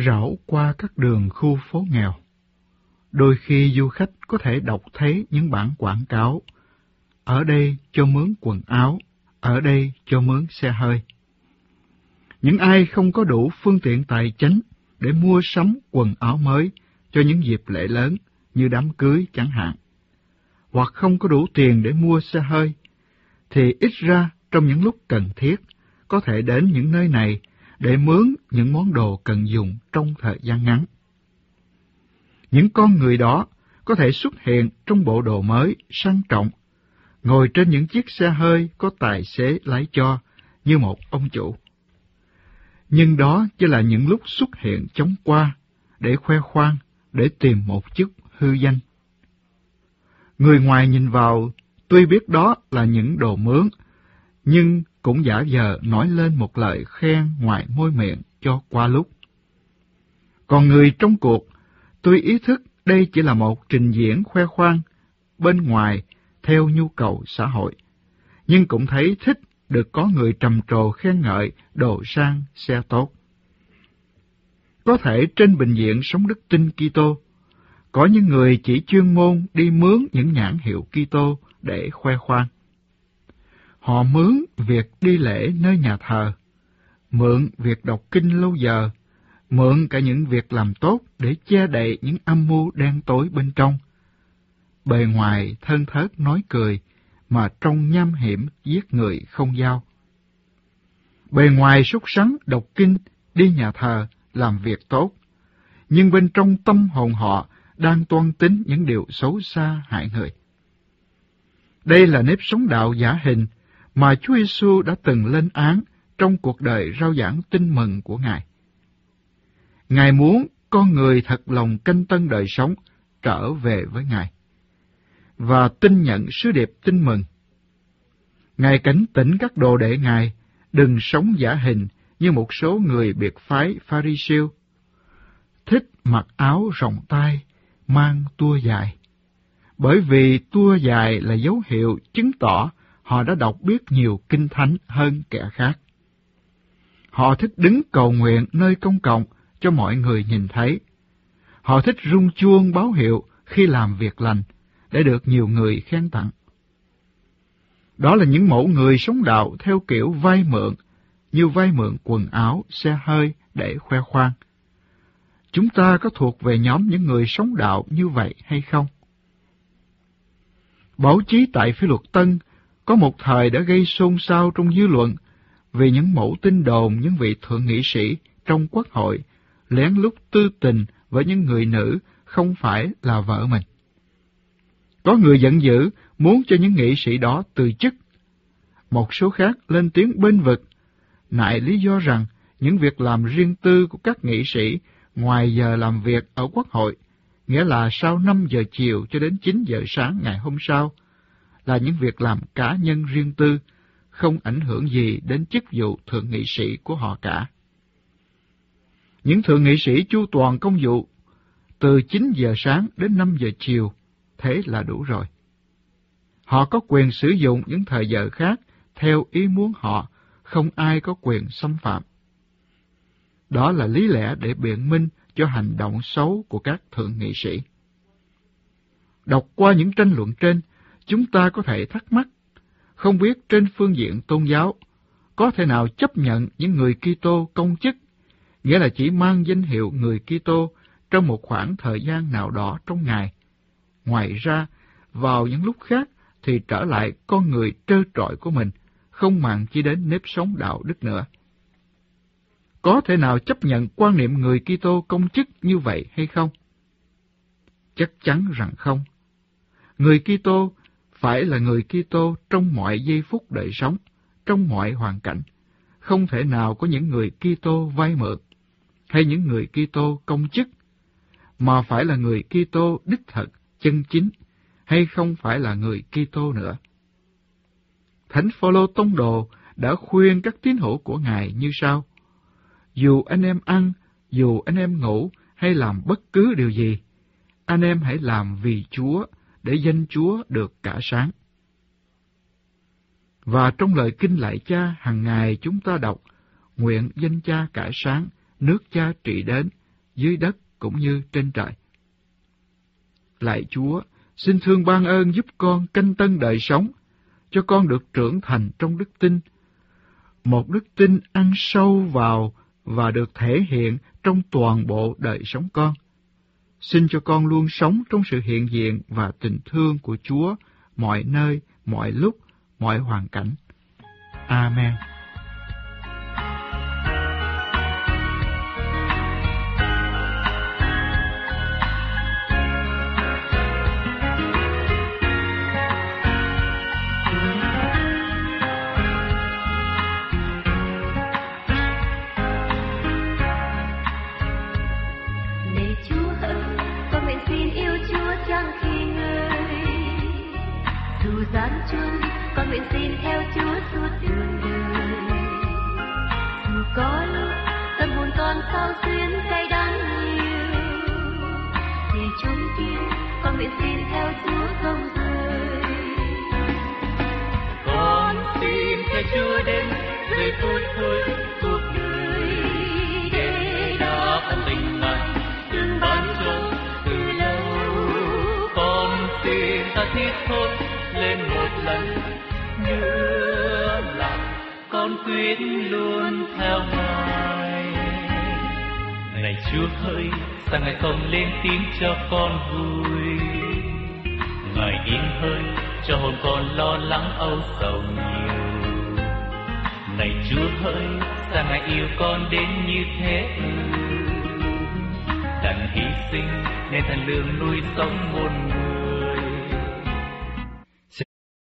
Rảo qua các đường khu phố nghèo, đôi khi du khách có thể đọc thấy những bản quảng cáo: ở đây cho mướn quần áo, ở đây cho mướn xe hơi. Những ai không có đủ phương tiện tài chính để mua sắm quần áo mới cho những dịp lễ lớn như đám cưới chẳng hạn, hoặc không có đủ tiền để mua xe hơi, thì ít ra trong những lúc cần thiết có thể đến những nơi này để mướn những món đồ cần dùng trong thời gian ngắn. Những con người đó có thể xuất hiện trong bộ đồ mới, sang trọng, ngồi trên những chiếc xe hơi có tài xế lái cho như một ông chủ. Nhưng đó chỉ là những lúc xuất hiện chóng qua, để khoe khoang, để tìm một chút hư danh. Người ngoài nhìn vào tuy biết đó là những đồ mướn, nhưng cũng giả vờ nói lên một lời khen ngoài môi miệng cho qua lúc. Còn người trong cuộc tuy ý thức đây chỉ là một trình diễn khoe khoang bên ngoài theo nhu cầu xã hội, nhưng cũng thấy thích được có người trầm trồ khen ngợi đồ sang xe tốt. Có thể trên bình diện sống đức tin Kitô, có những người chỉ chuyên môn đi mướn những nhãn hiệu Kitô để khoe khoang. Họ mướn việc đi lễ nơi nhà thờ, mượn việc đọc kinh lâu giờ, mượn cả những việc làm tốt để che đậy những âm mưu đen tối bên trong. Bề ngoài thân thớt nói cười, mà trong nham hiểm giết người không dao. Bề ngoài sốt sắng đọc kinh, đi nhà thờ, làm việc tốt, nhưng bên trong tâm hồn họ đang toan tính những điều xấu xa hại người. Đây là nếp sống đạo giả hình mà Chúa Giêsu đã từng lên án trong cuộc đời rao giảng tin mừng của Ngài. Ngài muốn con người thật lòng canh tân đời sống trở về với Ngài và tin nhận sứ điệp tin mừng. Ngài cảnh tỉnh các đồ đệ Ngài đừng sống giả hình như một số người biệt phái Pha-ri-siêu, thích mặc áo rộng tay, mang tua dài, bởi vì tua dài là dấu hiệu chứng tỏ họ đã đọc biết nhiều kinh thánh hơn kẻ khác. Họ thích đứng cầu nguyện nơi công cộng cho mọi người nhìn thấy. Họ thích rung chuông báo hiệu khi làm việc lành để được nhiều người khen tặng. Đó là những mẫu người sống đạo theo kiểu vay mượn, như vay mượn quần áo, xe hơi để khoe khoang. Chúng ta có thuộc về nhóm những người sống đạo như vậy hay không? Báo chí tại Phi Luật Tân có một thời đã gây xôn xao trong dư luận vì những mẫu tin đồn những vị thượng nghị sĩ trong quốc hội lén lút tư tình với những người nữ không phải là vợ mình. Có người giận dữ muốn cho những nghị sĩ đó từ chức. Một số khác lên tiếng bênh vực, nại lý do rằng những việc làm riêng tư của các nghị sĩ ngoài giờ làm việc ở quốc hội, nghĩa là sau 5 giờ chiều cho đến 9 giờ sáng ngày hôm sau, là những việc làm cá nhân riêng tư, không ảnh hưởng gì đến chức vụ thượng nghị sĩ của họ cả. Những thượng nghị sĩ chu toàn công vụ từ 9 giờ sáng đến 5 giờ chiều, thế là đủ rồi. Họ có quyền sử dụng những thời giờ khác theo ý muốn họ, không ai có quyền xâm phạm. Đó là lý lẽ để biện minh cho hành động xấu của các thượng nghị sĩ. Đọc qua những tranh luận trên, chúng ta có thể thắc mắc, không biết trên phương diện tôn giáo, có thể nào chấp nhận những người Kitô công chức, nghĩa là chỉ mang danh hiệu người Kitô trong một khoảng thời gian nào đó trong ngày. Ngoài ra, vào những lúc khác thì trở lại con người trơ trọi của mình, không màng chi đến nếp sống đạo đức nữa. Có thể nào chấp nhận quan niệm người Kitô công chức như vậy hay không? Chắc chắn rằng không. Người Kitô phải là người Kitô trong mọi giây phút đời sống, trong mọi hoàn cảnh. Không thể nào có những người Kitô vay mượn hay những người Kitô công chức, mà phải là người Kitô đích thực, chân chính, hay không phải là người Kitô nữa. Thánh Phaolô tông đồ đã khuyên các tín hữu của Ngài như sau: dù anh em ăn, dù anh em ngủ hay làm bất cứ điều gì, anh em hãy làm vì Chúa, để danh Chúa được cả sáng. Và trong lời kinh lạy Cha hàng ngày chúng ta đọc: nguyện danh Cha cả sáng, nước Cha trị đến, dưới đất cũng như trên trời. Lạy Chúa, xin thương ban ơn giúp con canh tân đời sống, cho con được trưởng thành trong đức tin, một đức tin ăn sâu vào và được thể hiện trong toàn bộ đời sống con. Xin cho con luôn sống trong sự hiện diện và tình thương của Chúa mọi nơi, mọi lúc, mọi hoàn cảnh. Amen. Gian truân, con nguyện xin theo Chúa suốt đường đời. Dù có lúc tâm hồn con sao xuyến cay đắng nhiều, thì chúng kia con nguyện xin theo Chúa không rời. Con xin theo Chúa đến giây phút cuối cuộc đời, để đáp ân tình Ngài đừng ban cho từ lâu. Con xin ta thiết thôi lên một lần nữa là con quyết luôn theo Ngài. Này Chúa ơi, sao Ngài không lên tiếng cho con vui? Ngài im hơi cho hồn con lo lắng âu sầu nhiều. Này Chúa ơi, sao Ngài yêu con đến như thế? Đành hy sinh nên thành lương nuôi sống muôn người.